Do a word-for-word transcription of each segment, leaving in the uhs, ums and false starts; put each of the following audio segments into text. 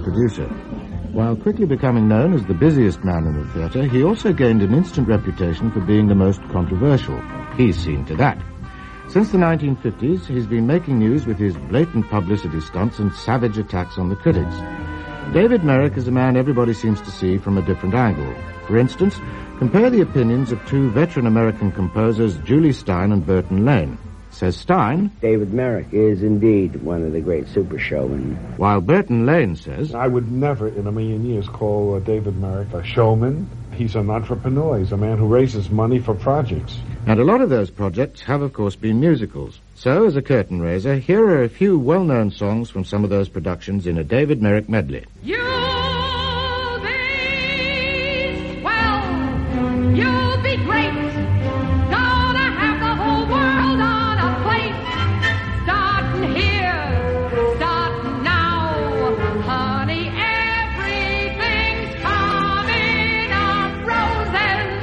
producer. While quickly becoming known as the busiest man in the theatre, he also gained an instant reputation for being the most controversial. He's seen to that. Since the nineteen fifties, he's been making news with his blatant publicity stunts and savage attacks on the critics. David Merrick is a man everybody seems to see from a different angle. For instance, compare the opinions of two veteran American composers, Julie Stein and Burton Lane. Says Stein, David Merrick is indeed one of the great super showmen. While Burton Lane says, I would never in a million years call uh, David Merrick a showman. He's an entrepreneur. He's a man who raises money for projects. And a lot of those projects have, of course, been musicals. So, as a curtain raiser, here are a few well-known songs from some of those productions in a David Merrick medley. You'll be swell. You'll be great. Gonna have the whole world on a plate. Starting here, starting now. Honey, everything's coming up roses.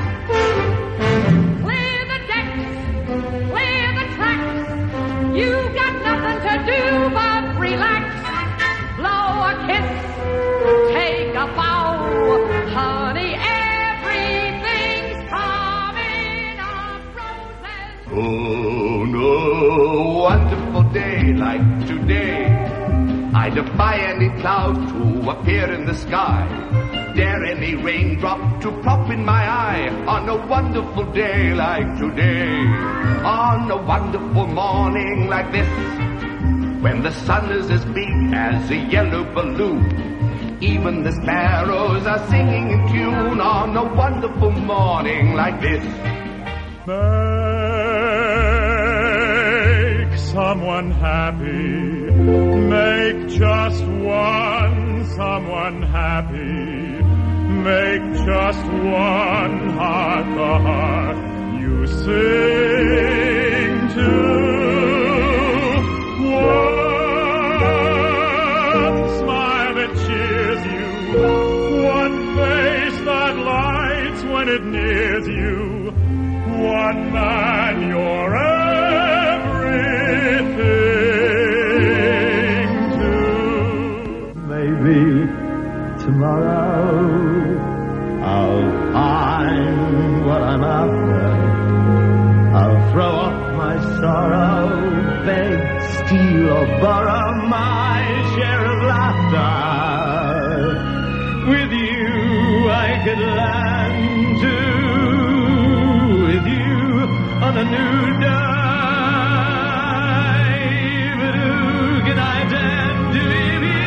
Clear the decks, clear the tracks. You've got nothing to do but relax. Blow a kiss, take a bow. Honey, everything's coming up roses. Oh, no wonderful day like today. I defy any cloud to appear in the sky. Dare any raindrop to pop in my eye. On a wonderful day like today. On a wonderful morning like this. When the sun is as big as a yellow balloon. Even the sparrows are singing in tune. On a wonderful morning like this. Make someone happy. Make just one someone happy. Make just one heart the heart you sing to. One smile that cheers you. One face that lights when it nears you. One man you're everything to. Maybe tomorrow I'll find what I'm after. I'll throw off my sorrow, beg, steal or borrow my share of laughter. With you I could land to, with you on a new day. But who can I tend to leave you?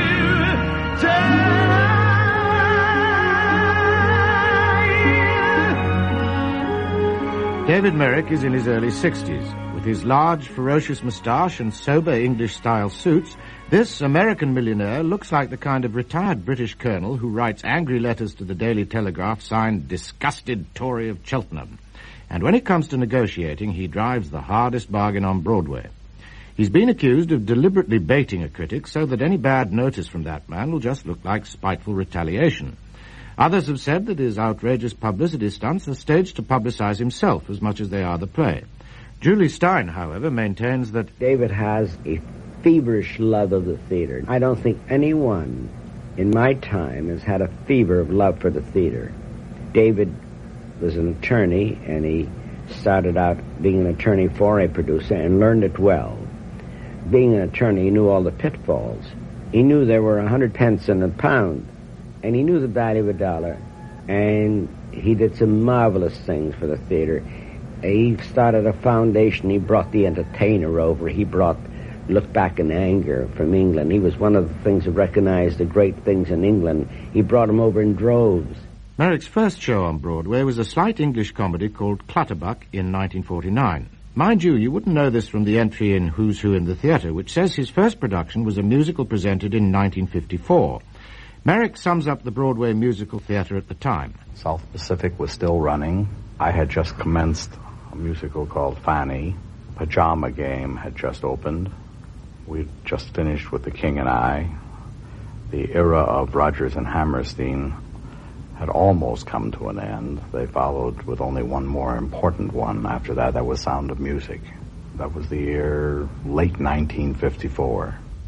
David Merrick is in his early sixties. With his large, ferocious moustache and sober English-style suits, this American millionaire looks like the kind of retired British colonel who writes angry letters to the Daily Telegraph signed Disgusted Tory of Cheltenham. And when it comes to negotiating, he drives the hardest bargain on Broadway. He's been accused of deliberately baiting a critic so that any bad notice from that man will just look like spiteful retaliation. Others have said that his outrageous publicity stunts are staged to publicize himself as much as they are the play. Julie Stein, however, maintains that David has a feverish love of the theater. I don't think anyone in my time has had a fever of love for the theater. David was an attorney, and he started out being an attorney for a producer and learned it well. Being an attorney, he knew all the pitfalls. He knew there were a hundred pence in a pound, and he knew the value of a dollar, and he did some marvelous things for the theater. He started a foundation. He brought the entertainer over. He brought Look Back in Anger from England. He was one of the things that recognized the great things in England. He brought them over in droves. Merrick's first show on Broadway was a slight English comedy called Clutterbuck in nineteen forty-nine. Mind you, you wouldn't know this from the entry in Who's Who in the Theatre, which says his first production was a musical presented in nineteen fifty-four. Merrick sums up the Broadway musical theatre at the time. South Pacific was still running. I had just commenced a musical called Fanny. Pajama Game had just opened. We'd just finished with The King and I. The era of Rodgers and Hammerstein had almost come to an end. They followed with only one more important one after that. That was Sound of Music. That was the year late nineteen fifty-four.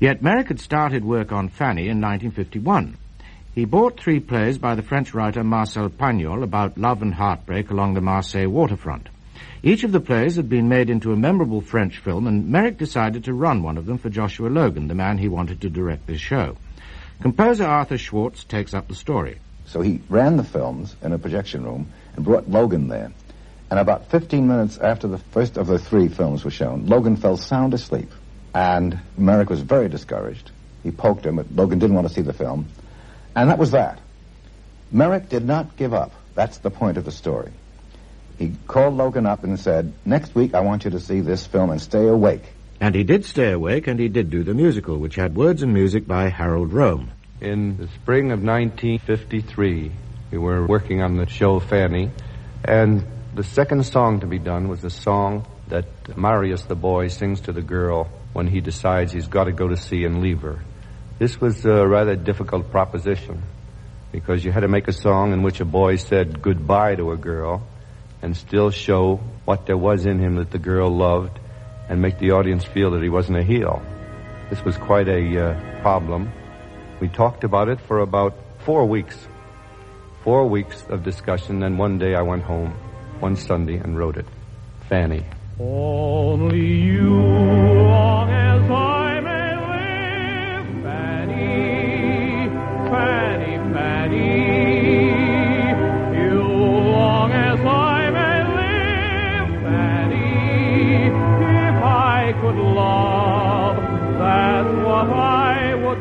Yet Merrick had started work on Fanny in nineteen fifty-one. He bought three plays by the French writer Marcel Pagnol about love and heartbreak along the Marseille waterfront. Each of the plays had been made into a memorable French film, and Merrick decided to run one of them for Joshua Logan, the man he wanted to direct this show. Composer Arthur Schwartz takes up the story. So he ran the films in a projection room and brought Logan there. And about fifteen minutes after the first of the three films were shown, Logan fell sound asleep. And Merrick was very discouraged. He poked him, but Logan didn't want to see the film. And that was that. Merrick did not give up. That's the point of the story. He called Logan up and said, next week I want you to see this film and stay awake. And he did stay awake, and he did do the musical, which had words and music by Harold Rome. In the spring of nineteen fifty-three, we were working on the show Fanny, and the second song to be done was a song that Marius the boy sings to the girl when he decides he's got to go to sea and leave her. This was a rather difficult proposition, because you had to make a song in which a boy said goodbye to a girl and still show what there was in him that the girl loved and make the audience feel that he wasn't a heel. This was quite a uh, problem. We talked about it for about four weeks. Four weeks of discussion, then one day I went home, one Sunday, and wrote it. Fanny. Only you, long as I may live, Fanny, Fanny, Fanny. You, long as I may live, Fanny. If I could love, that's what I would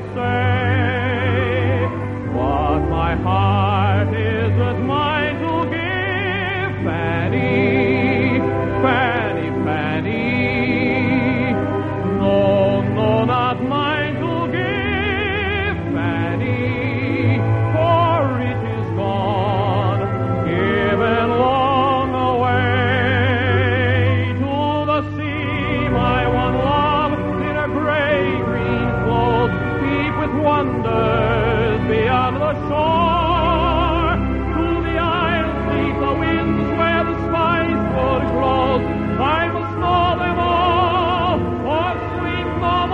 say. But my heart isn't mine to give, Fanny, Fanny, Fanny. No, no, not mine to give, Fanny, for it is gone, given long away to the sea. My one love in a gray green cloth, deep with wonders beyond the shore. To the isles beneath the winds where the spicewood grows, I must know them all, or sleep no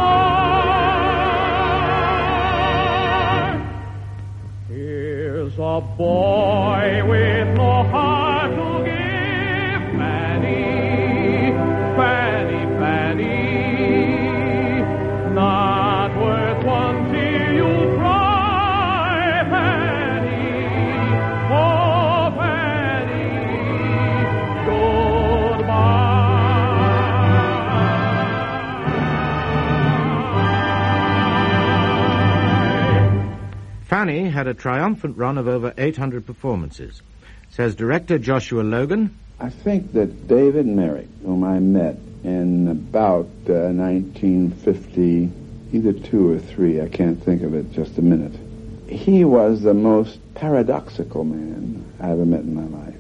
more. Here's a boy with no heart to give, Fanny, Fanny, Fanny. Not worth one tear you cry, Fanny, oh Fanny, goodbye. Fanny had a triumphant run of over eight hundred performances. Says director Joshua Logan, I think that David Merrick, whom I met in about uh, nineteen fifty, either two or three, I can't think of it just a minute, he was the most paradoxical man I ever met in my life.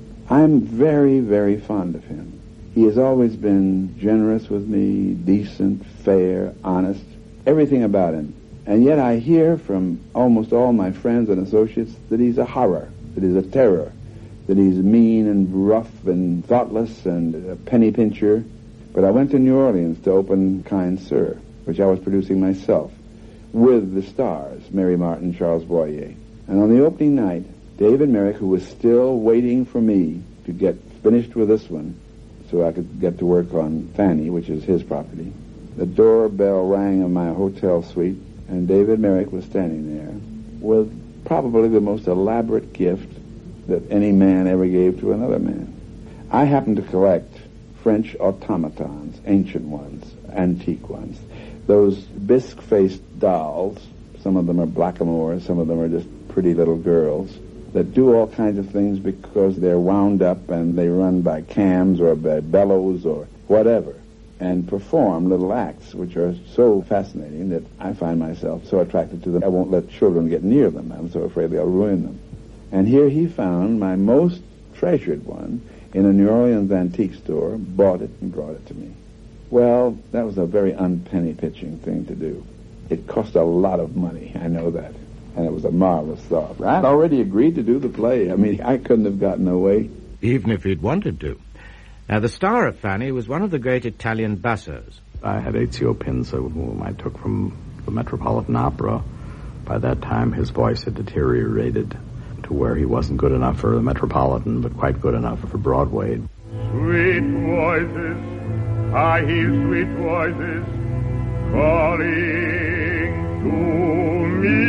I'm very, very fond of him. He has always been generous with me, decent, fair, honest, everything about him. And yet I hear from almost all my friends and associates that he's a horror, that he's a terror, that he's mean and rough and thoughtless and a penny pincher. But I went to New Orleans to open Kind Sir, which I was producing myself, with the stars, Mary Martin, Charles Boyer. And on the opening night, David Merrick, who was still waiting for me to get finished with this one, so I could get to work on Fanny, which is his property, the doorbell rang in my hotel suite, and David Merrick was standing there with probably the most elaborate gift that any man ever gave to another man. I happen to collect French automatons, ancient ones, antique ones. Those bisque-faced dolls, some of them are blackamoors, some of them are just pretty little girls, that do all kinds of things because they're wound up and they run by cams or by bellows or whatever, and perform little acts which are so fascinating that I find myself so attracted to them. I won't let children get near them. I'm so afraid they'll ruin them. And here he found my most treasured one in a New Orleans antique store, bought it and brought it to me. Well, that was a very unpenny-pitching thing to do. It cost a lot of money, I know that. And it was a marvelous thought. I'd already agreed to do the play. I mean, I couldn't have gotten away. Even if he'd wanted to. Now, the star of Fanny was one of the great Italian bassos. I had Ezio Pinza, whom I took from the Metropolitan Opera. By that time, his voice had deteriorated to where he wasn't good enough for the Metropolitan, but quite good enough for Broadway. Sweet voices, I hear sweet voices calling to me.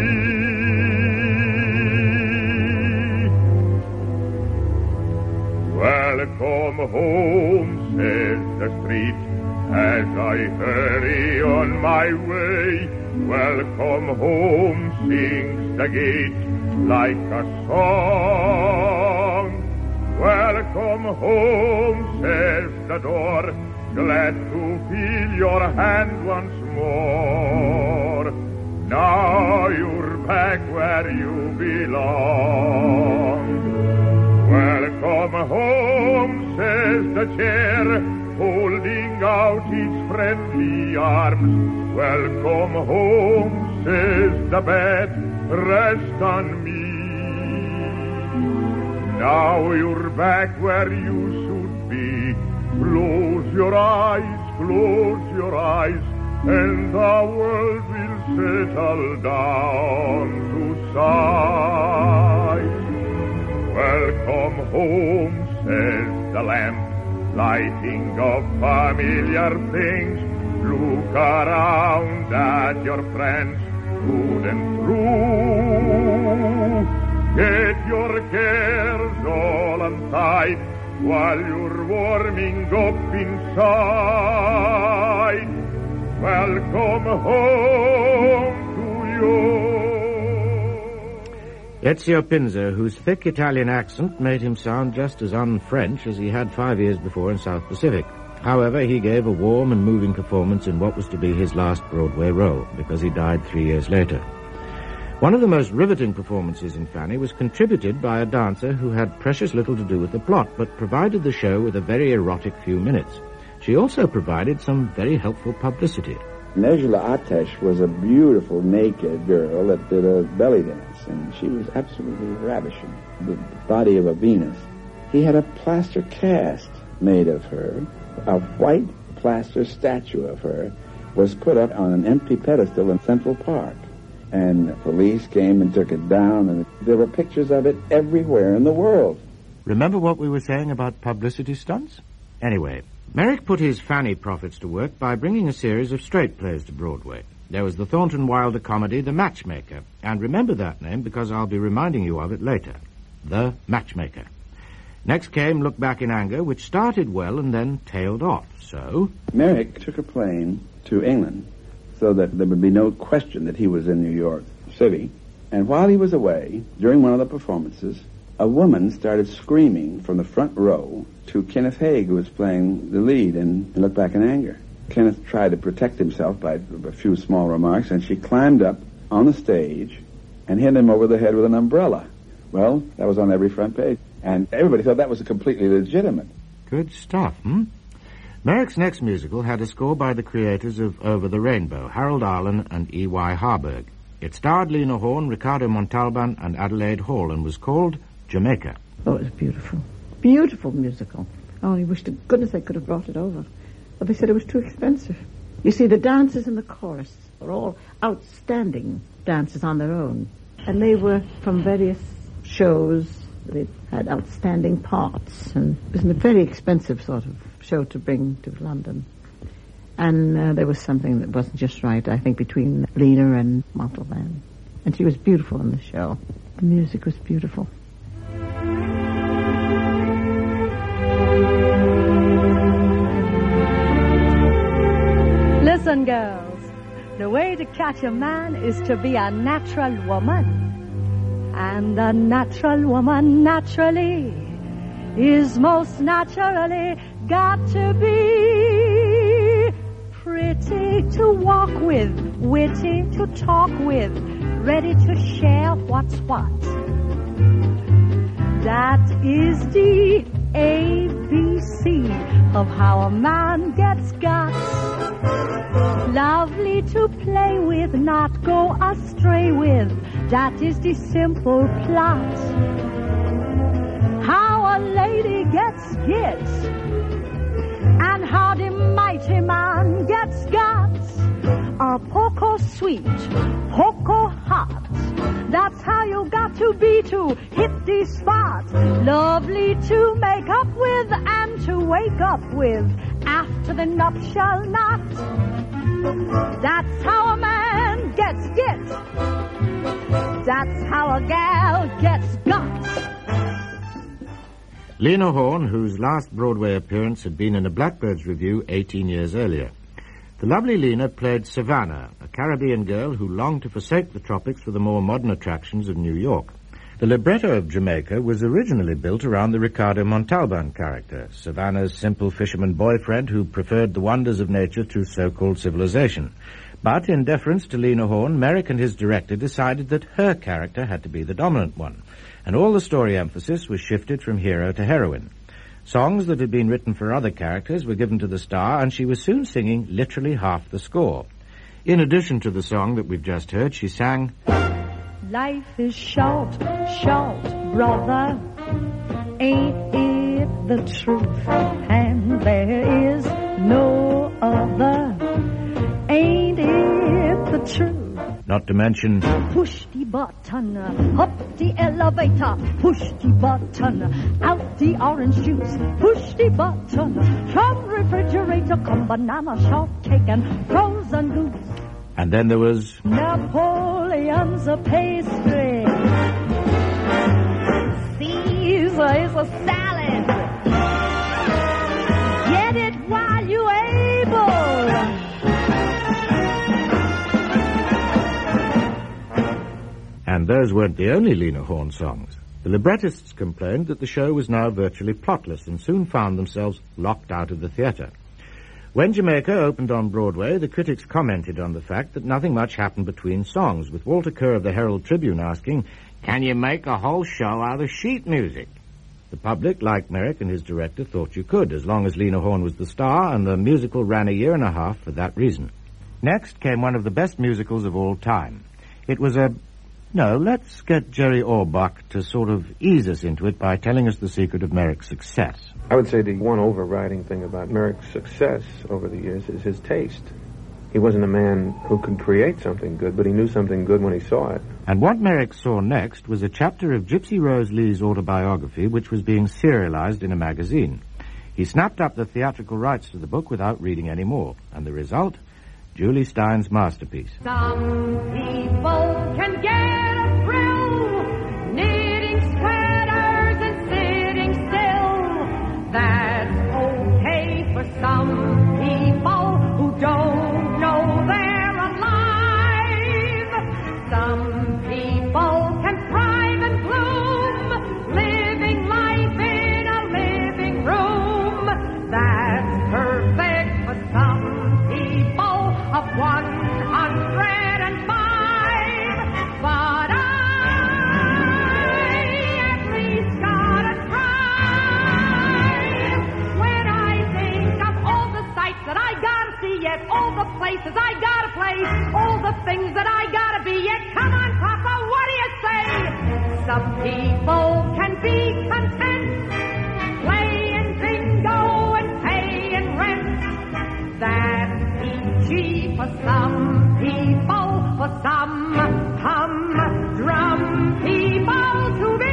Welcome home, says the street, as I hurry on my way. Welcome home, sings the gate like a song. Welcome home, says the door, glad to feel your hand once more. Now you're back where you belong. Welcome home, says the chair, holding out its friendly arms. Welcome home, says the bed, rest on me. Now you're back where you should be. Close your eyes, close your eyes, and the world will settle down to sight. Welcome home, says the lamp, lighting up familiar things. Look around at your friends, good and true. Get your cares all untied while you're warming up inside. Welcome home to you. Ezio Pinzo, whose thick Italian accent made him sound just as un-French as he had five years before in South Pacific. However, he gave a warm and moving performance in what was to be his last Broadway role, because he died three years later. One of the most riveting performances in Fanny was contributed by a dancer who had precious little to do with the plot, but provided the show with a very erotic few minutes. She also provided some very helpful publicity. Nejla Atesh was a beautiful naked girl that did a belly dance, and she was absolutely ravishing. The body of a Venus. He had a plaster cast made of her. A white plaster statue of her was put up on an empty pedestal in Central Park. And the police came and took it down, and there were pictures of it everywhere in the world. Remember what we were saying about publicity stunts? Anyway, Merrick put his Fanny profits to work by bringing a series of straight plays to Broadway. There was the Thornton Wilder comedy, The Matchmaker. And remember that name because I'll be reminding you of it later. The Matchmaker. Next came Look Back in Anger, which started well and then tailed off. So Merrick took a plane to England so that there would be no question that he was in New York City. And while he was away, during one of the performances, a woman started screaming from the front row to Kenneth Haig, who was playing the lead in Look Back in Anger. Kenneth tried to protect himself by a few small remarks, and she climbed up on the stage and hit him over the head with an umbrella. Well, that was on every front page, and everybody thought that was completely legitimate. Good stuff, hmm? Merrick's next musical had a score by the creators of Over the Rainbow, Harold Arlen and E Y Harburg. It starred Lena Horne, Ricardo Montalban, and Adelaide Hall, and was called Jamaica. Oh, it was beautiful. Beautiful musical. I only wish to goodness they could have brought it over. But they said it was too expensive. You see, the dancers in the chorus were all outstanding dancers on their own. And they were from various shows. They had outstanding parts. And it was a very expensive sort of show to bring to London. And uh, there was something that wasn't just right, I think, between Lena and Montalban. And she was beautiful in the show. The music was beautiful. Listen, girls, the way to catch a man is to be a natural woman. And a natural woman naturally is most naturally got to be pretty to walk with, witty to talk with, ready to share what's what. That is the A B C of how a man gets got. Lovely to play with, not go astray with. That is the simple plot. How a lady gets gets, and how the mighty man gets got. A poco sweet, poco hot. That's how you got to be to hit the spot. Lovely to make up with and to wake up with after the nuptial knot. That's how a man gets get. That's how a gal gets got. Lena Horne, whose last Broadway appearance had been in a Blackbird's Review eighteen years earlier. The lovely Lena played Savannah, a Caribbean girl who longed to forsake the tropics for the more modern attractions of New York. The libretto of Jamaica was originally built around the Ricardo Montalban character, Savannah's simple fisherman boyfriend who preferred the wonders of nature to so-called civilization. But in deference to Lena Horne, Merrick and his director decided that her character had to be the dominant one, and all the story emphasis was shifted from hero to heroine. Songs that had been written for other characters were given to the star, and she was soon singing literally half the score. In addition to the song that we've just heard, she sang, Life is short, short, brother, ain't it the truth? And there is no other, ain't it the truth? Not to mention, push the button, up the elevator, push the button, out the orange juice, push the button, from refrigerator come banana, shortcake and frozen goose. And then there was Napoleon's a pastry, Caesar is a salad, get it while you're able. And those weren't the only Lena Horne songs. The librettists complained that the show was now virtually plotless and soon found themselves locked out of the theatre. When Jamaica opened on Broadway, the critics commented on the fact that nothing much happened between songs, with Walter Kerr of the Herald Tribune asking, can you make a whole show out of sheet music? The public, like Merrick and his director, thought you could, as long as Lena Horne was the star, and the musical ran a year and a half for that reason. Next came one of the best musicals of all time. It was a... No, let's get Jerry Orbach to sort of ease us into it by telling us the secret of Merrick's success. I would say the one overriding thing about Merrick's success over the years is his taste. He wasn't a man who could create something good, but he knew something good when he saw it. And what Merrick saw next was a chapter of Gypsy Rose Lee's autobiography, which was being serialized in a magazine. He snapped up the theatrical rights to the book without reading any more, and the result, Julie Stein's masterpiece. Some people can get a thrill knitting sweaters and sitting still. That's okay for some people who don't know they're alive. Some people can thrive and bloom, living life in a living room. That's perfect for some people of one hundred and five, but I at least gotta try. When I think of all the sights that I gotta see yet, all the places I gotta play, all the things that I gotta be yet, come on, Papa, what do you say? Some people can be content, playing bingo and paying rent. That's cheap for some people, for some humdrum people to be.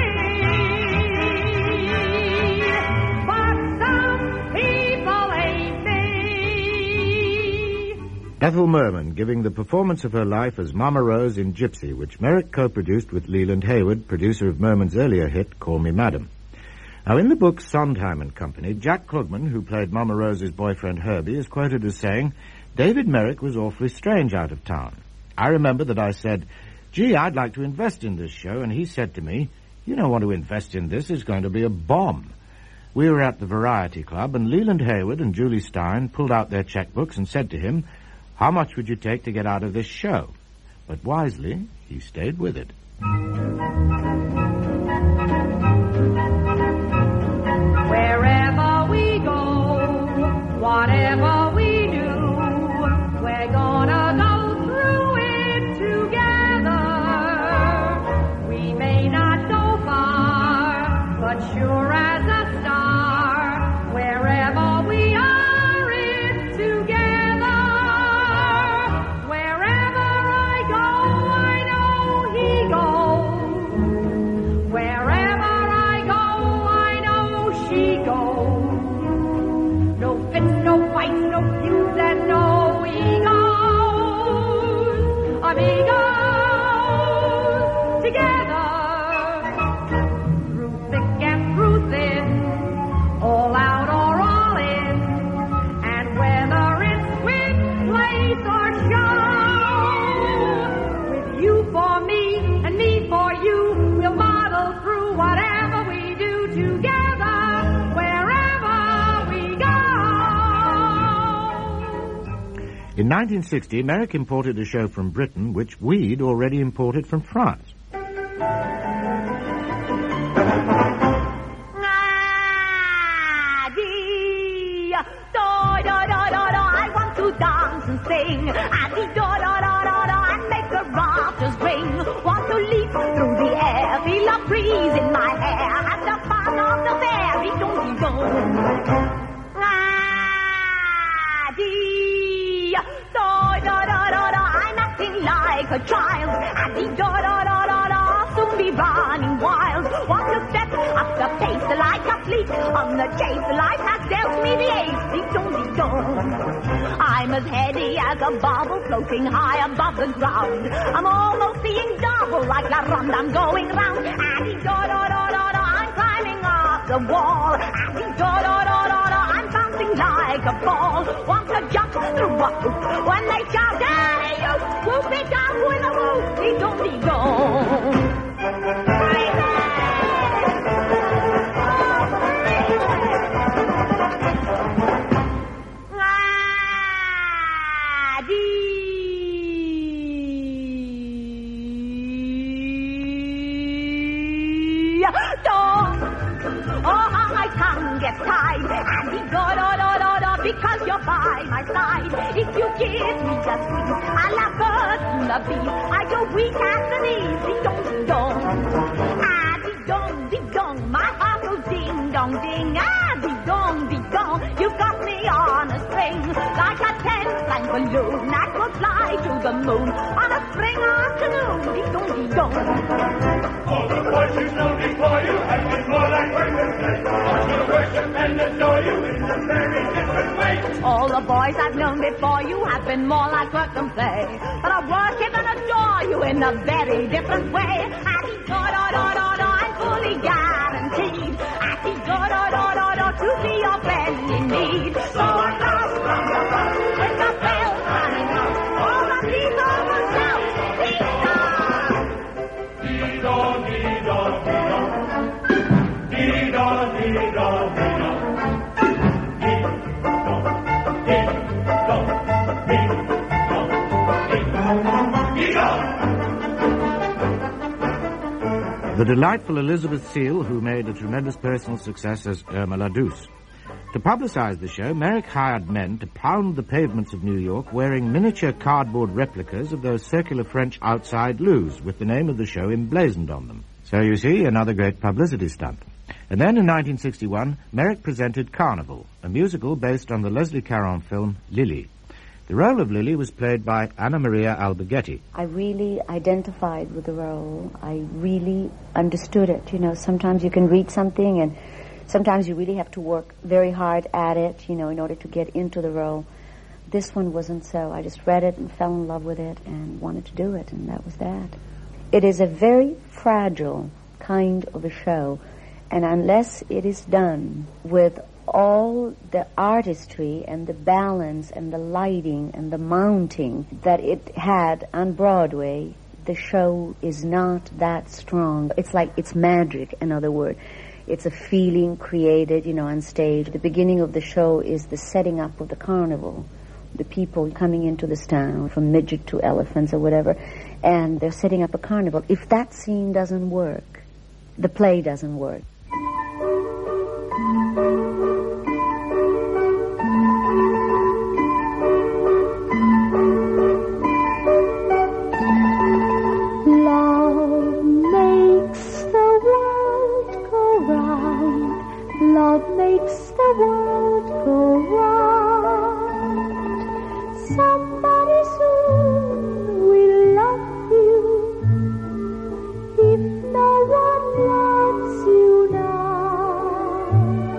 But some people ain't me. Ethel Merman giving the performance of her life as Mama Rose in Gypsy, which Merrick co-produced with Leland Hayward, producer of Merman's earlier hit, Call Me Madam. Now, in the book Sondheim and Company, Jack Klugman, who played Mama Rose's boyfriend Herbie, is quoted as saying, David Merrick was awfully strange out of town. I remember that I said, gee, I'd like to invest in this show, and he said to me, you don't want to invest in this, it's going to be a bomb. We were at the Variety Club, and Leland Hayward and Julie Stein pulled out their checkbooks and said to him, how much would you take to get out of this show? But wisely, he stayed with it. Wherever we go, whatever we do, we're gonna go through it together. We may not go far, but sure as a star, wherever we are, it's together. Wherever In nineteen sixty, Merrick imported a show from Britain which we'd already imported from France. I want to dance and sing, and make the rafters ring. Want to leap through the air, feel a breeze in my hair, have the fun of the fairy don't-dee-dong. I'm acting like a child, soon be running wild. Want to step up the pace like a fleet on the chase. Life has dealt me the ace, dee-dong-dee-dong. I'm as heady as a bubble floating high above the ground. I'm almost seeing double like La Ronde. I'm going round. Addy-do-do-do-do-do, I'm climbing up the wall. Addy-do-do-do-do-do, I'm bouncing like a ball. Want to jump through a hoop when they shout, Daddy, you whoop it up with a whoop, dee-dong-dee-dong. Because you're by my side. If you give me just squeeze, I love birds and the bees. I go weak at the knees. Dee-dong-dee-dong. Ah, dee-dong-dee-dong. My heart goes ding-dong-ding. Ah, dee-dong-dee-dong. You got me on a string. Like a ten-cent balloon that will fly to the moon on a spring afternoon. Dee-dong-dee-dong. All the boys you know before you have been more like workers' play. Want to worship and adore you in a very different way. All the boys I've known before you have been more like work than play. But I worship and adore you in a very different way. Addy-do-do-do-do-do, I'm fully guaranteed. Addy-do-do-do-do-do, to be your friend in need. So I pass from the bus with the bell running out. All the people will shout, Dee-dong, dee-dong, dee-dong. Dee-dong, dee-dong, dee-dong. The delightful Elizabeth Seal, who made a tremendous personal success as Irma la Douce. To publicize the show, Merrick hired men to pound the pavements of New York wearing miniature cardboard replicas of those circular French outside loos with the name of the show emblazoned on them. So you see, another great publicity stunt. And then in nineteen sixty-one, Merrick presented Carnival, a musical based on the Leslie Caron film Lily. The role of Lily was played by Anna Maria Alberghetti. I really identified with the role. I really understood it. You know, sometimes you can read something and sometimes you really have to work very hard at it, you know, in order to get into the role. This one wasn't so. I just read it and fell in love with it and wanted to do it, and that was that. It is a very fragile kind of a show, and unless it is done with all the artistry and the balance and the lighting and the mounting that it had on Broadway, the show is not that strong. It's like it's magic, in other words. It's a feeling created, you know, on stage. The beginning of the show is the setting up of the carnival. The people coming into this town, from midget to elephants or whatever, and they're setting up a carnival. If that scene doesn't work, the play doesn't work. Love makes the world go round. Somebody soon will love you. If no one loves you now,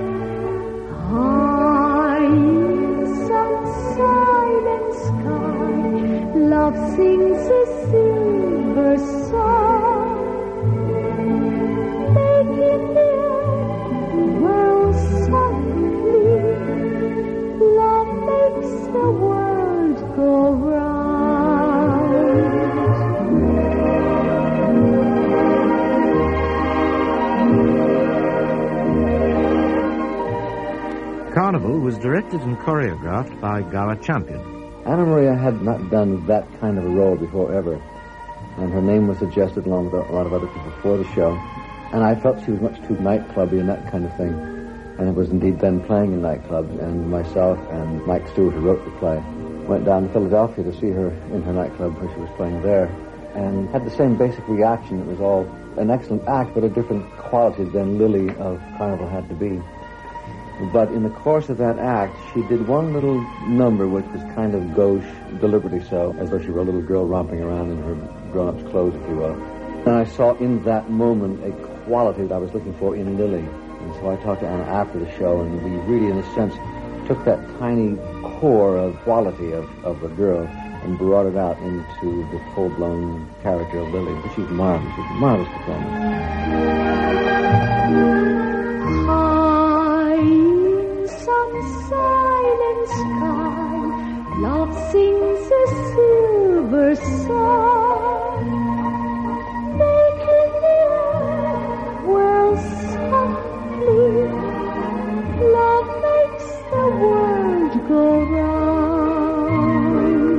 high in some silent sky, love sings a silver song, making the world softly. Love makes the world go round. Carnival was directed and choreographed by Gower Champion. Anna Maria had not done that kind of a role before ever, and her name was suggested along with a lot of other people for the show, and I felt she was much too nightclubby and that kind of thing, and it was indeed then playing in nightclubs, and myself and Mike Stewart, who wrote the play, went down to Philadelphia to see her in her nightclub where she was playing there, and had the same basic reaction. It was all an excellent act, but a different quality than Lily of Carnival had to be. But in the course of that act, she did one little number which was kind of gauche, deliberately so, as though she were a little girl romping around in her grown-up's clothes, if you will. And I saw in that moment a quality that I was looking for in Lily. And so I talked to Anna after the show, and we really, in a sense, took that tiny core of quality of, of a girl and brought it out into the full-blown character of Lily. But she's marvelous. She's a marvelous performance. Some silent sky, love sings a silver song, making the air whirl softly. Love makes the world go round.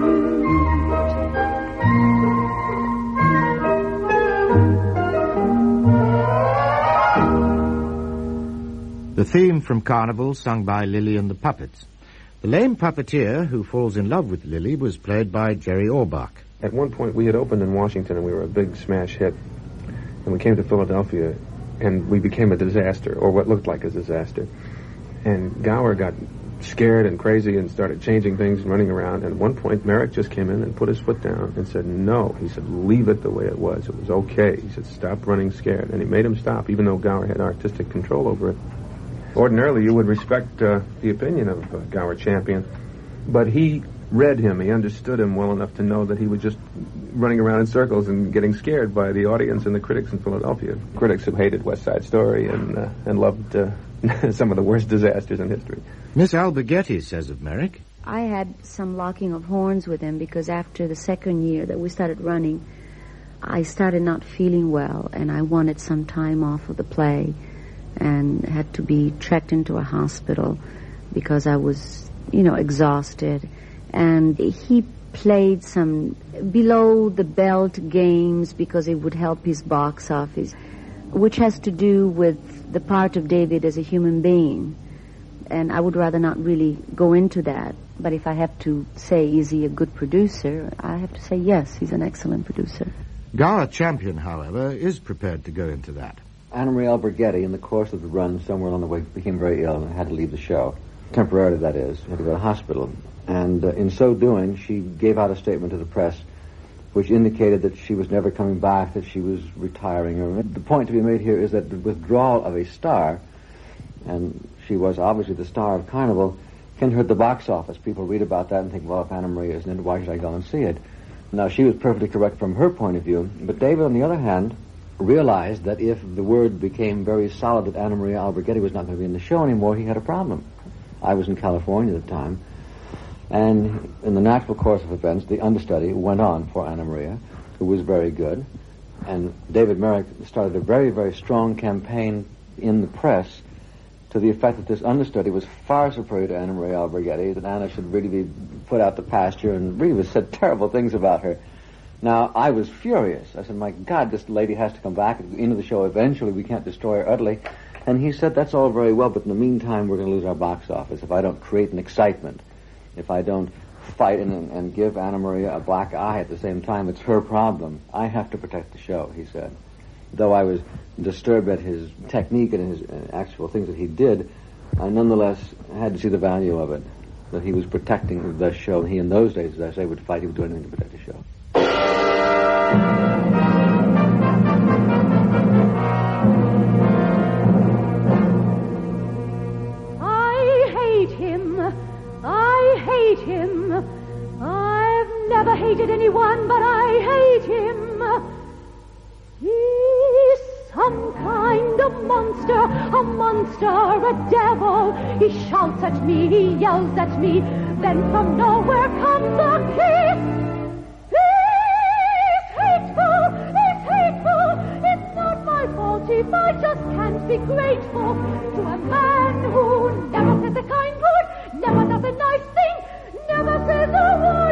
The theme from Carnival, sung by Lily and the Puppets. The lame puppeteer who falls in love with Lily was played by Jerry Orbach. At one point, we had opened in Washington, and we were a big smash hit. And we came to Philadelphia, and we became a disaster, or what looked like a disaster. And Gower got scared and crazy and started changing things and running around. And at one point, Merrick just came in and put his foot down and said, no. He said, leave it the way it was. It was okay. He said, stop running scared. And he made him stop, even though Gower had artistic control over it. Ordinarily, you would respect uh, the opinion of uh, Gower Champion, but he read him. He understood him well enough to know that he was just running around in circles and getting scared by the audience and the critics in Philadelphia. Critics who hated West Side Story and uh, and loved uh, some of the worst disasters in history. Miss Alberghetti says of Merrick, I had some locking of horns with him because after the second year that we started running, I started not feeling well, and I wanted some time off of the play and had to be trekked into a hospital because I was, you know, exhausted. And he played some below-the-belt games because it would help his box office, which has to do with the part of David as a human being. And I would rather not really go into that. But if I have to say, is he a good producer, I have to say, yes, he's an excellent producer. Gower Champion, however, is prepared to go into that. Anna Maria Alberghetti, in the course of the run, somewhere along the way, became very ill and had to leave the show. Temporarily, that is. Had to go to hospital. And uh, in so doing, she gave out a statement to the press which indicated that she was never coming back, that she was retiring. Or, the point to be made here is that the withdrawal of a star, and she was obviously the star of Carnival, can hurt the box office. People read about that and think, well, if Anna Maria isn't in it, why should I go and see it? Now, she was perfectly correct from her point of view, but David, on the other hand, realized that if the word became very solid that Anna Maria Alberghetti was not going to be in the show anymore, he had a problem. I was in California at the time, and in the natural course of events, the understudy went on for Anna Maria, who was very good, and David Merrick started a very, very strong campaign in the press to the effect that this understudy was far superior to Anna Maria Alberghetti, that Anna should really be put out to pasture, and really said terrible things about her. Now, I was furious. I said, my God, this lady has to come back into the show eventually. We can't destroy her utterly. And he said, that's all very well, but in the meantime, we're going to lose our box office if I don't create an excitement, if I don't fight and, and give Anna Maria a black eye at the same time. It's her problem. I have to protect the show, he said. Though I was disturbed at his technique and his uh, actual things that he did, I nonetheless had to see the value of it, that he was protecting the show. And he, in those days, as I say, would fight. He would do anything to protect the show. I hate him. I hate him. I've never hated anyone, but I hate him. He's some kind of monster, a monster, a devil. He shouts at me, he yells at me, then from nowhere comes a kiss. If I just can't be grateful to a man who never says a kind word, never does a nice thing, never says a word.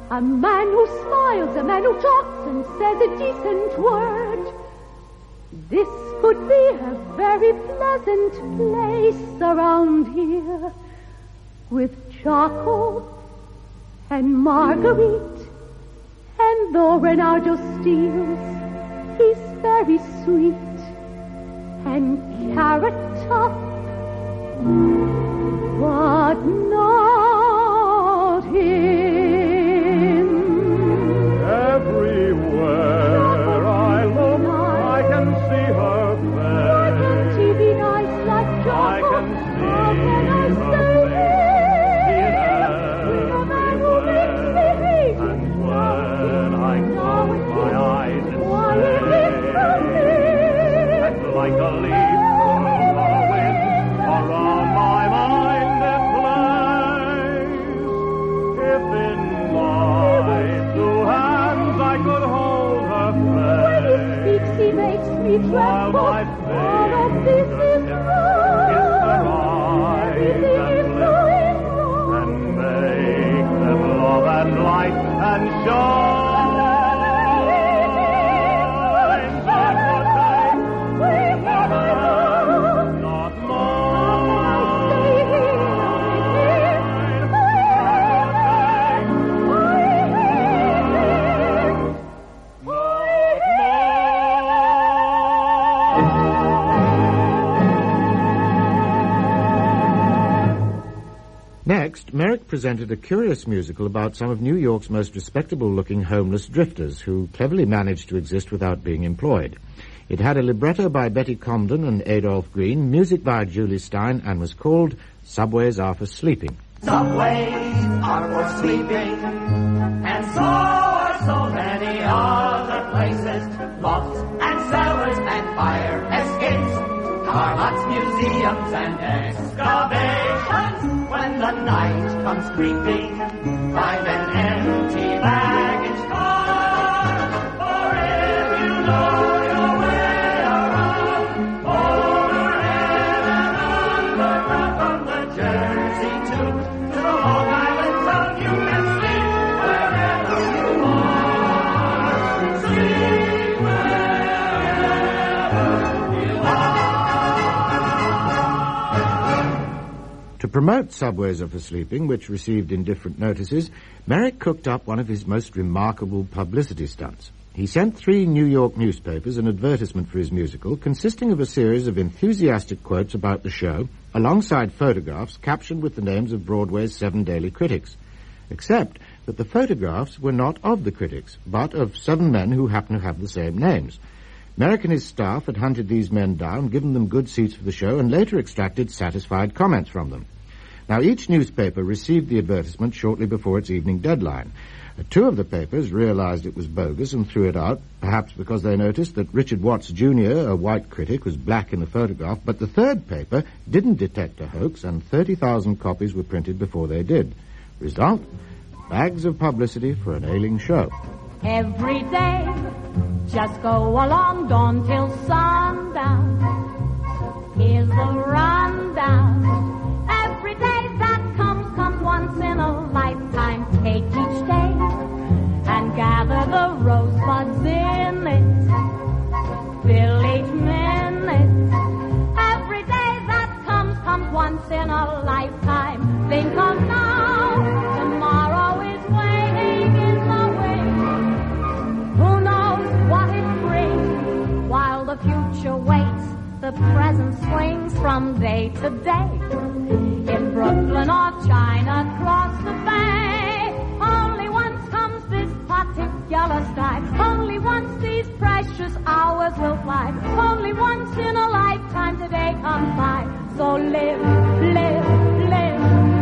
A man who smiles, a man who talks and says a decent word. This could be a very pleasant place around here, with charcoal and Marguerite, and though Renardo steals, he's very sweet, and Carrot Top, but not him. Everywhere I look, I can see her face. Why can't he be nice like I Jocko? can see How can I her say face him? in everywhere. And when I close my eyes and say, and like a leaf from the wind around my mind it plays. If in my two hands I could hold her face, When he speaks, he makes me while tremble. my All of this is wrong. kiss her eyes Everything and is lips, going wrong. and make them love and light and shine. Not Next, Merrick presented a curious musical about some of New York's most respectable-looking homeless drifters who cleverly managed to exist without being employed. It had a libretto by Betty Comden and Adolph Green, music by Julie Stein, and was called Subways Are for Sleeping. Subways are for sleeping, and so are so many other places. Lofts and cellars and fire escapes, car lots, museums and excavations. When the night comes creeping, find an empty baggage car. Or if you know your way around, overhead and underground, from the Jersey Tube to the Long Island Sound, you can sleep wherever you are. Sleep wherever you are. To promote Subways Are for Sleeping, which received indifferent notices, Merrick cooked up one of his most remarkable publicity stunts. He sent three New York newspapers an advertisement for his musical, consisting of a series of enthusiastic quotes about the show, alongside photographs captioned with the names of Broadway's seven daily critics. Except that the photographs were not of the critics, but of seven men who happened to have the same names. Merrick and his staff had hunted these men down, given them good seats for the show, and later extracted satisfied comments from them. Now, each newspaper received the advertisement shortly before its evening deadline. Uh, two of the papers realized it was bogus and threw it out, perhaps because they noticed that Richard Watts Junior, a white critic, was black in the photograph, but the third paper didn't detect a hoax, and thirty thousand copies were printed before they did. Result? Bags of publicity for an ailing show. Every day, just go along dawn till sundown. Here's the rundown. Every day that comes, comes once in a lifetime. Take each day and gather the rosebuds in it. Fill each minute. Every day that comes, comes once in a lifetime. Think of now, tomorrow is waiting in the wings. Who knows what it brings? While the future waits, the present swings from day to day. In Brooklyn or China, across the bay, only once comes this particular sky. Only once these precious hours will fly. Only once in a lifetime today comes by. So live, live, live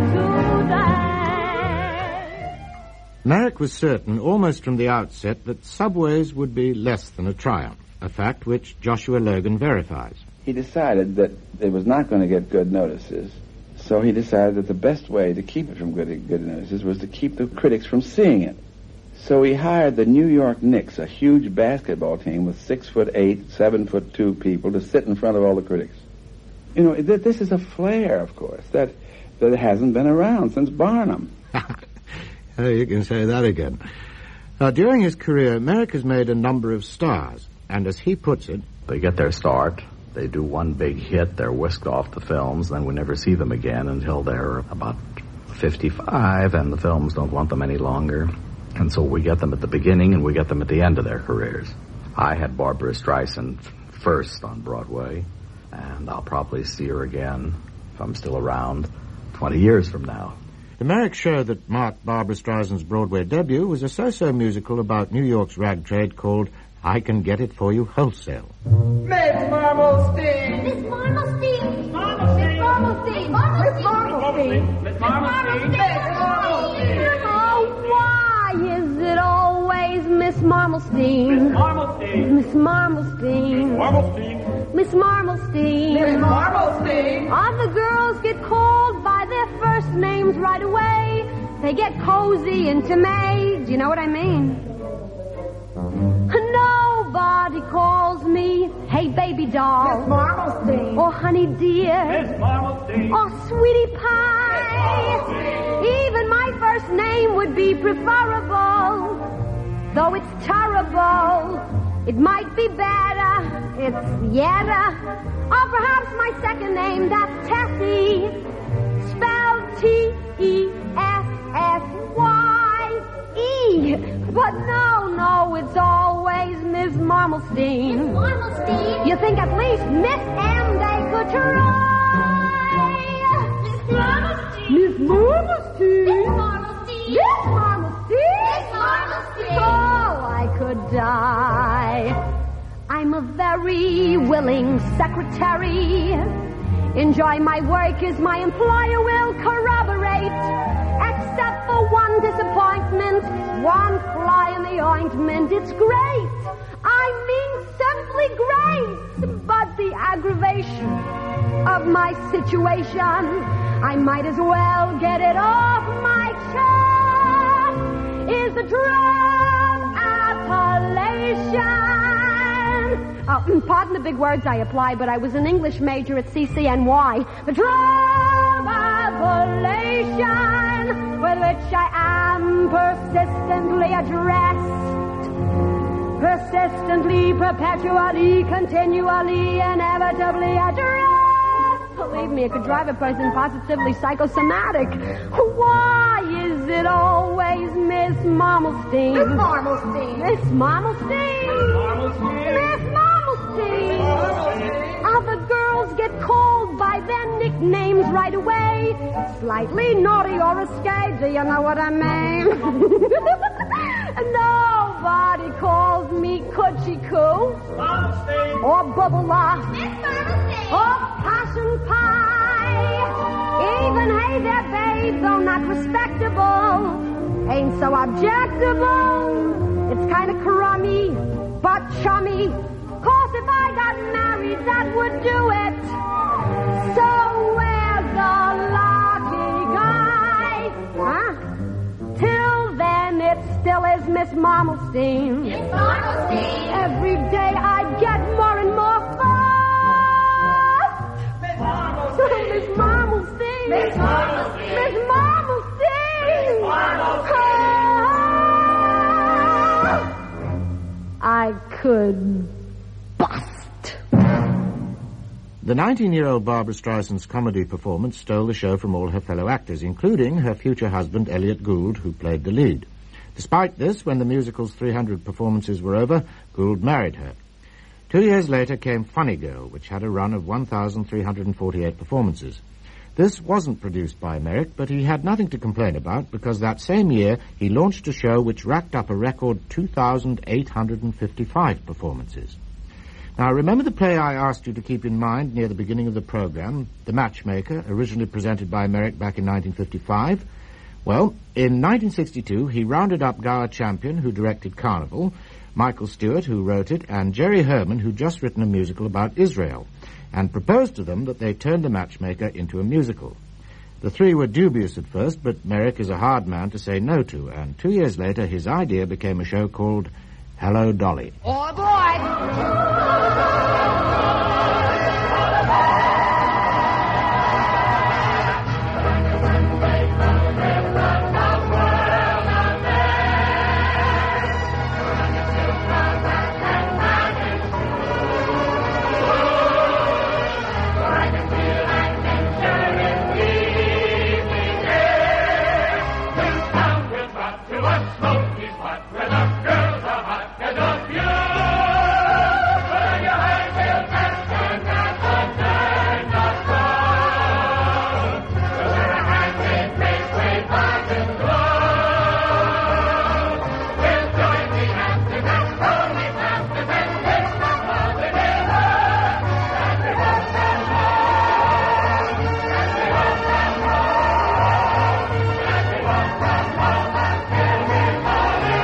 today. Merrick was certain, almost from the outset, that Subways would be less than a triumph, a fact which Joshua Logan verifies. He decided that it was not going to get good notices, so he decided that the best way to keep it from getting good notices was to keep the critics from seeing it. So he hired the New York Knicks, a huge basketball team with six foot eight, seven foot two people, to sit in front of all the critics. You know, th- this is a flair, of course, that that hasn't been around since Barnum. Oh, you can say that again. Now, during his career, Merrick has made a number of stars, and as he puts it... They get their start, they do one big hit, they're whisked off the films, then we never see them again until they're about fifty-five, and the films don't want them any longer. And so we get them at the beginning, and we get them at the end of their careers. I had Barbra Streisand first on Broadway, and I'll probably see her again, if I'm still around, twenty years from now. The Merrick show that marked Barbra Streisand's Broadway debut was a so-so musical about New York's rag trade called I Can Get It For You Wholesale. Miss Marmalstein! Miss Marmalstein! Miss Marmalstein! Miss Marmalstein! Miss Marmalstein! Miss Marmalstein! Oh, why is it always Miss Marmalstein? Miss Marmalstein! Miss Marmalstein! Marmalstein! Miss Marmalstein! Miss Marmalstein! All the girls get called by their first names right away. They get cozy into May. Do you know what I mean? Nobody calls me, hey baby doll. Miss Marmalstein. Or honey dear. Miss Marmalstein. Or sweetie pie. Even my first name would be preferable. Though it's terrible, it might be better. It's Yetta. Or perhaps my second name, that's Tessie. Spelled T E S S Y E. But no, no, it's always Miss Marmalstein. Miss Marmalstein? You think at least Miss M they could try. Miss Marmalstein? Miss Marmalstein? Miss Marmalstein? Miss Marmalstein? Miss Marmalstein? Oh, I could die. I'm a very willing secretary. Enjoy my work as my employer will corroborate. Except for one disappointment, one fly in the ointment. It's great. I mean simply great. But the aggravation of my situation, I might as well get it off my chest, is the drum appellation. Oh, pardon the big words I apply, but I was an English major at C C N Y. The drum appellation with which I am persistently addressed. Persistently, perpetually, continually, inevitably addressed. Believe me, it could drive a person positively psychosomatic. Why is it always Miss Marmalstein? Miss Marmalstein! Miss Marmalstein! Miss Marmalstein! Other girls get called by their nicknames right away. Slightly naughty or risque, do you know what I mean? Nobody calls me Coochie Coo. Or Bubble-La. Or Passion Pie. Even Hey There Babe, though not respectable, ain't so objectable. It's kind of crummy, but chummy. Course, if I got married, that would do it. So where's the lucky guy? Huh? Till then, it still is Miss Marmalstein. Miss Marmalstein. Every day I get more and more fussed. Miss Marmalstein. Miss Marmalstein. Miss Marmalstein. Miss Marmalstein. Miss Marmalstein. I could bust. The nineteen-year-old Barbra Streisand's comedy performance stole the show from all her fellow actors, including her future husband, Elliot Gould, who played the lead. Despite this, when the musical's three hundred performances were over, Gould married her. Two years later came Funny Girl, which had a run of one thousand three hundred forty-eight performances. This wasn't produced by Merrick, but he had nothing to complain about because that same year he launched a show which racked up a record two thousand eight hundred fifty-five performances. Now, remember the play I asked you to keep in mind near the beginning of the program, The Matchmaker, originally presented by Merrick back in nineteen fifty-five? Well, in nineteen sixty-two, he rounded up Gower Champion, who directed Carnival, Michael Stewart, who wrote it, and Jerry Herman, who'd just written a musical about Israel, and proposed to them that they turn The Matchmaker into a musical. The three were dubious at first, but Merrick is a hard man to say no to, and two years later his idea became a show called Hello, Dolly. Oh, boy! smoke is what where the girls are hot as a fuse. Put your hands real fast and dance the turn the crowd. With a hand in face, way back and glow. We'll join the after dance, holy after dance, it's the holiday night. And we won't come home, and we won't come home, and we won't come home until we fall in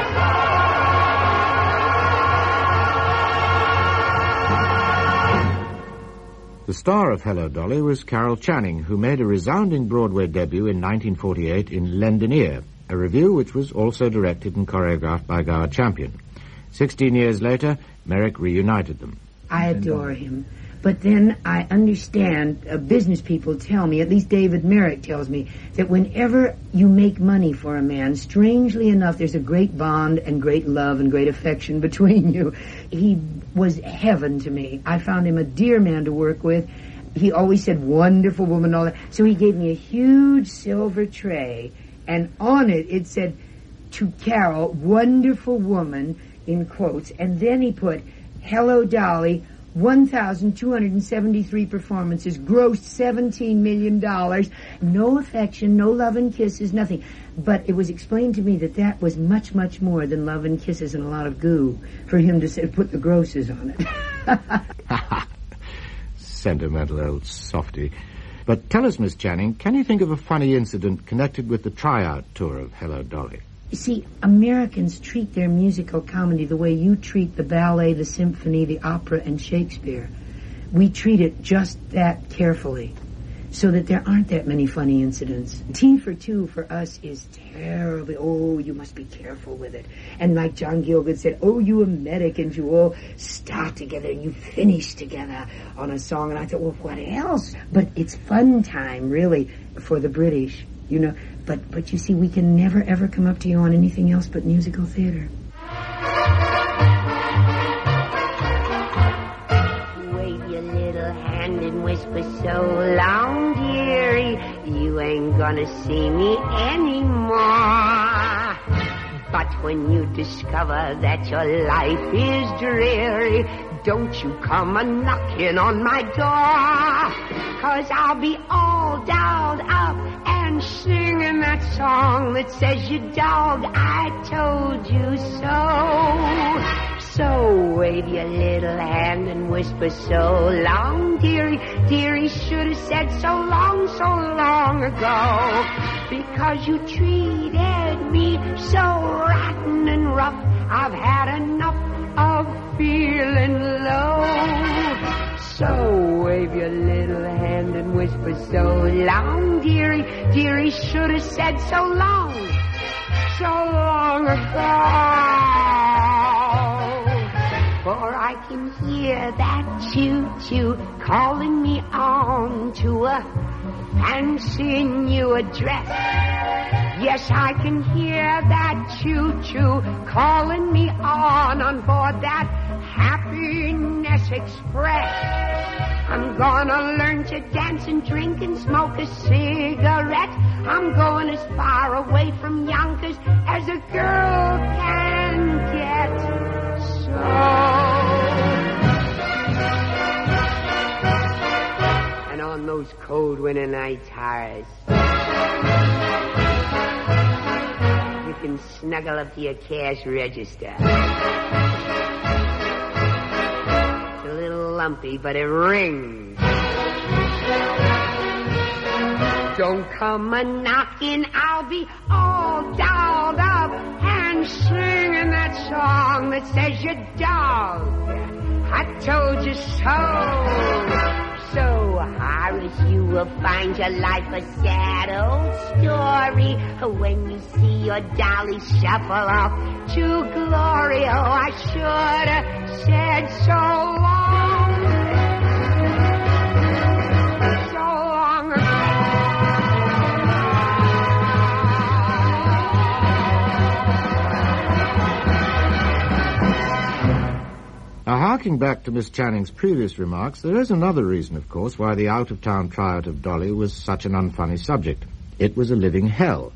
The star of Hello, Dolly was Carol Channing, who made a resounding Broadway debut in nineteen forty-eight in Lend an Ear, a revue which was also directed and choreographed by Gower Champion. Sixteen years later, Merrick reunited them. I adore him. But then I understand, uh, business people tell me, at least David Merrick tells me, that whenever you make money for a man, strangely enough, there's a great bond and great love and great affection between you. He was heaven to me. I found him a dear man to work with. He always said, wonderful woman, and all that. So he gave me a huge silver tray, and on it, it said, to Carol, wonderful woman, in quotes, and then he put, Hello, Dolly, one thousand two hundred seventy-three performances, grossed seventeen million dollars, no affection, no love and kisses, nothing. But it was explained to me that that was much, much more than love and kisses and a lot of goo for him to say, put the grosses on it. Sentimental old softy. But tell us, Miss Channing, can you think of a funny incident connected with the tryout tour of Hello, Dolly? You see, Americans treat their musical comedy the way you treat the ballet, the symphony, the opera, and Shakespeare. We treat it just that carefully, so that there aren't that many funny incidents. T for two for us is terribly, oh, you must be careful with it. And like John Gielgud said, oh, you Americans, you all start together and you finish together on a song. And I thought, well, what else? But it's fun time, really, for the British, you know. But, but you see, we can never, ever come up to you on anything else but musical theater. Wave your little hand and whisper so long, dearie, you ain't gonna see me anymore. But when you discover that your life is dreary, don't you come a-knocking on my door, 'cause I'll be all dolled up and singing that song that says, you dog, I told you so. So wave your little hand and whisper so long, dearie, dearie should have said so long, so long ago, because you treated me so rotten and rough. I've had enough of feeling low. So wave your little hand and whisper so long, dearie, dearie should have said so long, so long ago. For I can hear that choo-choo calling me on to a fancy new address. Yes, I can hear that choo-choo calling me on on board that Happiness Express. I'm gonna learn to dance and drink and smoke a cigarette. I'm going as far away from Yonkers as a girl can get. So and on those cold winter nights, Horace, you can snuggle up to your cash register. It's a little lumpy, but it rings. Don't come a-knocking, I'll be all dolled up and singing that song that says, you dog, I told you so. So, Horace, you will find your life a sad old story when you see your dolly shuffle off to glory. Oh, I should have said so long, so long ago. Now, harking back to Miss Channing's previous remarks, there is another reason, of course, why the out-of-town tryout of Dolly was such an unfunny subject. It was a living hell,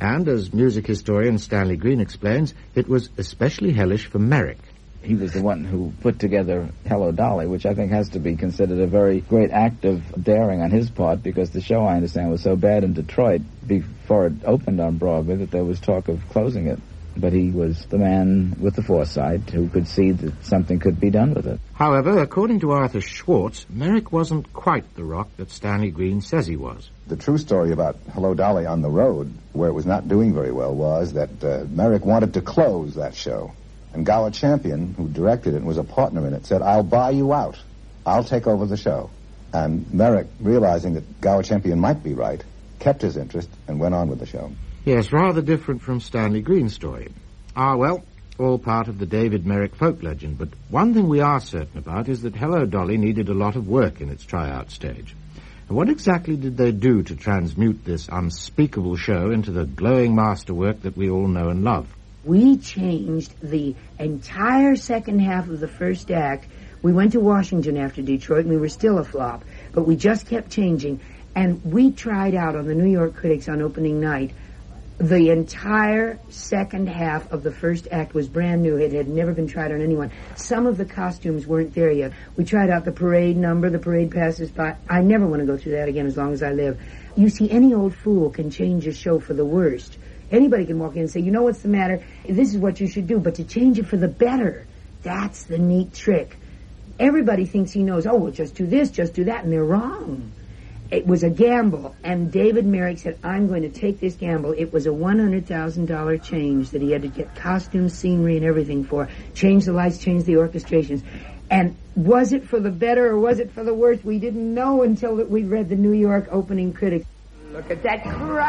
And, as music historian Stanley Green explains, it was especially hellish for Merrick. He was the one who put together Hello, Dolly, which I think has to be considered a very great act of daring on his part, because the show, I understand, was so bad in Detroit before it opened on Broadway that there was talk of closing it. But he was the man with the foresight who could see that something could be done with it. However, according to Arthur Schwartz, Merrick wasn't quite the rock that Stanley Green says he was. The true story about Hello, Dolly on the road, where it was not doing very well, was that uh, Merrick wanted to close that show. And Gower Champion, who directed it and was a partner in it, said, "I'll buy you out. I'll take over the show." And Merrick, realizing that Gower Champion might be right, kept his interest and went on with the show. Yes, rather different from Stanley Green's story. Ah, well, all part of the David Merrick folk legend, but one thing we are certain about is that Hello, Dolly needed a lot of work in its tryout stage. And what exactly did they do to transmute this unspeakable show into the glowing masterwork that we all know and love? We changed the entire second half of the first act. We went to Washington after Detroit, and we were still a flop, but we just kept changing. And we tried out on the New York Critics on opening night. The entire second half of the first act was brand new. It had never been tried on anyone. Some of the costumes weren't there yet. We tried out the parade number, the parade passes by. I never want to go through that again as long as I live. You see, any old fool can change a show for the worst. Anybody can walk in and say, "You know what's the matter? This is what you should do." But to change it for the better, that's the neat trick. Everybody thinks he knows, "Oh, well, just do this, just do that," and they're wrong. It was a gamble, and David Merrick said, "I'm going to take this gamble." It was a one hundred thousand dollars change that he had to get costumes, scenery, and everything for. Change the lights, change the orchestrations. And was it for the better or was it for the worse? We didn't know until we read the New York opening critics. Look at that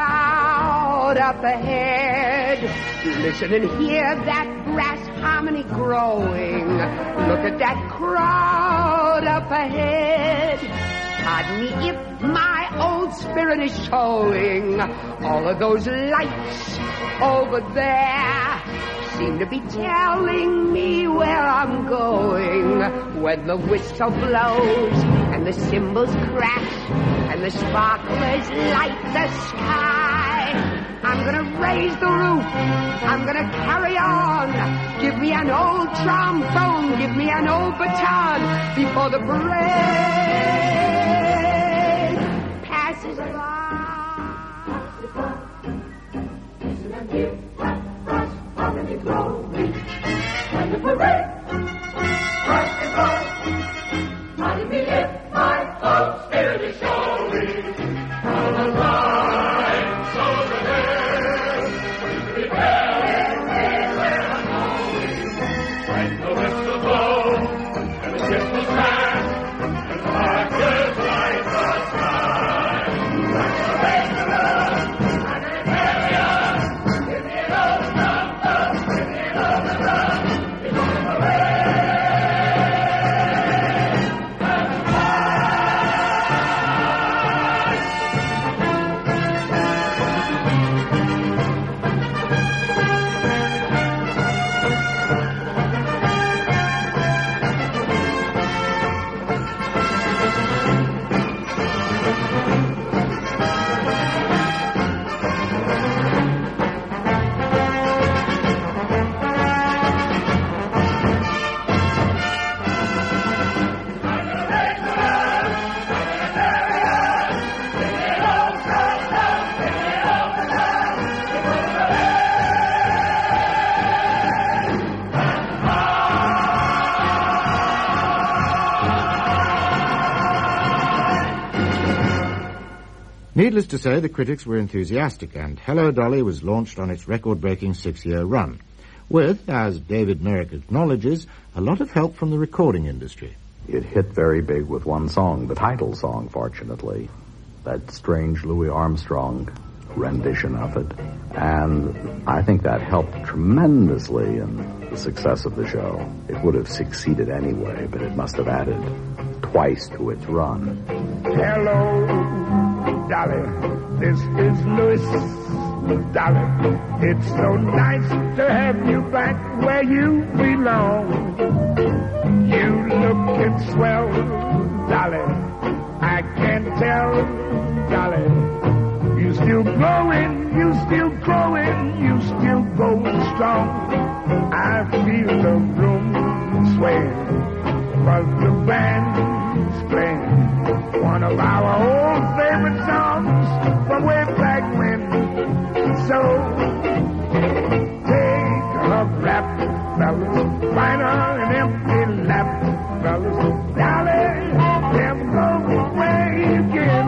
crowd up ahead. Listen and hear that brass harmony growing. Look at that crowd up ahead. Pardon me if my old spirit is showing. All of those lights over there seem to be telling me where I'm going. When the whistle blows and the cymbals crash and the sparklers light the sky, I'm gonna raise the roof, I'm gonna carry on. Give me an old trombone, give me an old baton before the parade passes by. Listen and hear that brass harmony growing. When the parade passes by, pardon me if my old spirit is showing. All the lights over there, prepare where I'm going. When the whistle blows and the cymbals crash and the sparklers light the sky, raise the roof, I'm gonna carry on. Give me an old trombone, give me an old baton before the parade. Needless to say, the critics were enthusiastic, and Hello, Dolly was launched on its record-breaking six-year run, with, as David Merrick acknowledges, a lot of help from the recording industry. It hit very big with one song, the title song, fortunately, that strange Louis Armstrong rendition of it. And I think that helped tremendously in the success of the show. It would have succeeded anyway, but it must have added twice to its run. Hello, Dolly, this is Louis. Dolly, it's so nice to have you back where you belong. You lookin' swell, Dolly, I can tell, Dolly. You still growing, you still growing. song. I feel the room swaying, 'cause the band's playing one of our old favorite songs from way back when. So take a rap, fellas, find her an empty lap, fellas, darling, never go away again.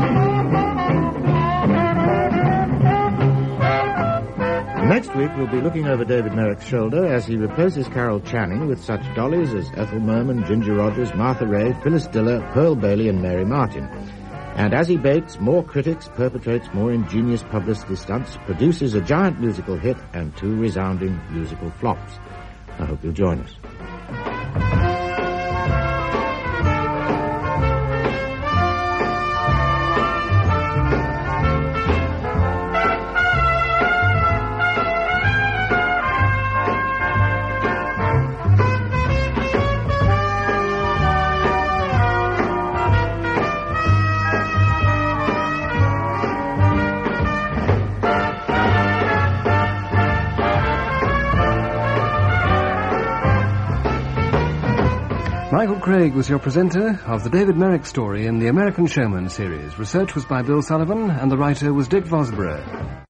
Next week, we'll be looking over David Merrick's shoulder as he replaces Carol Channing with such dollies as Ethel Merman, Ginger Rogers, Martha Ray, Phyllis Diller, Pearl Bailey, and Mary Martin. And as he baits more critics, perpetrates more ingenious publicity stunts, produces a giant musical hit and two resounding musical flops. I hope you'll join us. Michael Craig was your presenter of the David Merrick story in the American Showman series. Research was by Bill Sullivan and the writer was Dick Vosborough.